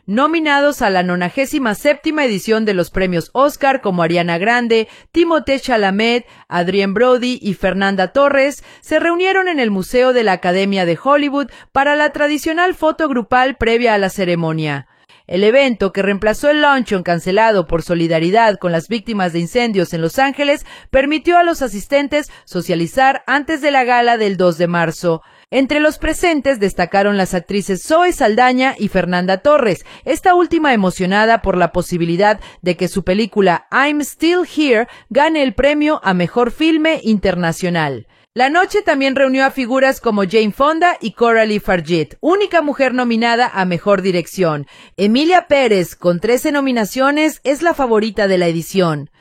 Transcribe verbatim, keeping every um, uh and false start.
nominados a la nonagésima séptima edición de los premios Oscar, como Ariana Grande, Timothée Chalamet, Adrien Brody y Fernanda Torres, se reunieron en el Museo de la Academia de Hollywood para la tradicional foto grupal previa a la ceremonia. El evento, que reemplazó el luncheon cancelado por solidaridad con las víctimas de incendios en Los Ángeles, permitió a los asistentes socializar antes de la gala del dos de marzo. Entre los presentes destacaron las actrices Zoe Saldaña y Fernanda Torres, esta última emocionada por la posibilidad de que su película I'm Still Here gane el premio a Mejor Filme Internacional. La noche también reunió a figuras como Jane Fonda y Coralie Fargeat, única mujer nominada a Mejor Dirección. Emilia Pérez, con trece nominaciones, es la favorita de la edición.